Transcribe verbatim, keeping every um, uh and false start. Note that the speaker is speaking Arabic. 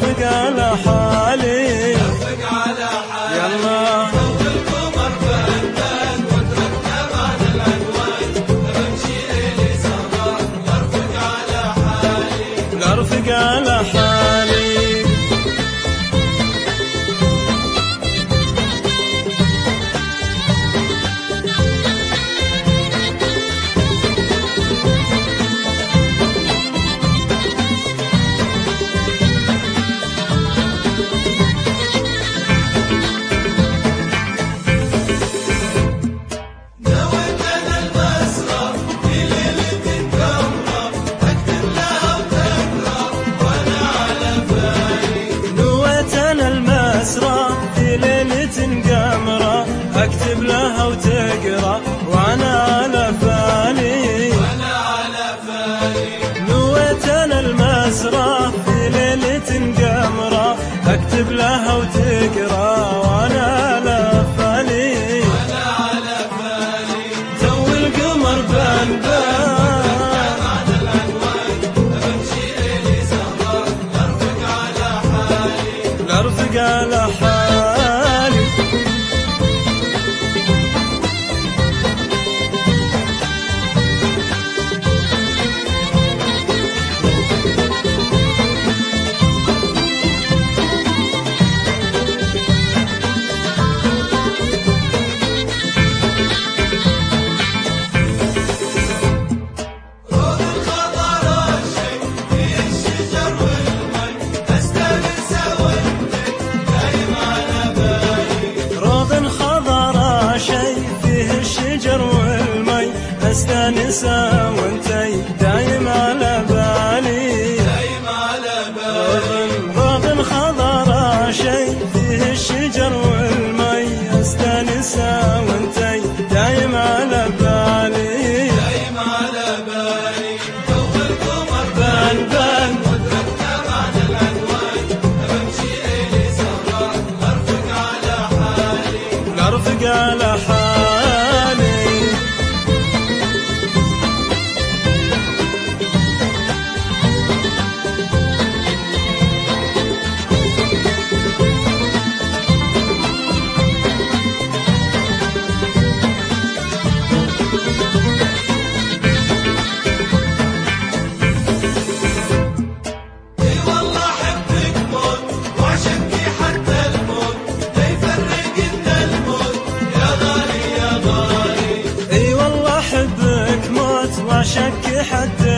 ارفق على حالي ارفق على حالي يلا ضو القمر بان واتركنا بعد العنوان بمشي ليلي سهران ارفق على حالي ارفق على حالي اكتب لها وتقرا وانا على بالي وانا على بالي نويت انا المسرى في ليله قمرة اكتب لها وتقرا وانا على بالي وانا على بالي تو القمر بان بان بعد العنوان بمشي ليلي سهران ارفق على حالي ارفق على حالي استانسة وانتي دايم على بالي دايم على بالي روض خضرا شي فيه الشجر والمي استانسة وانتي دايم على بالي دايم على بالي ضو القمر بان بان واتركنا بعد العنوان بمشي ليلي سهران ارفق على حالي ارفق على حالي شك حد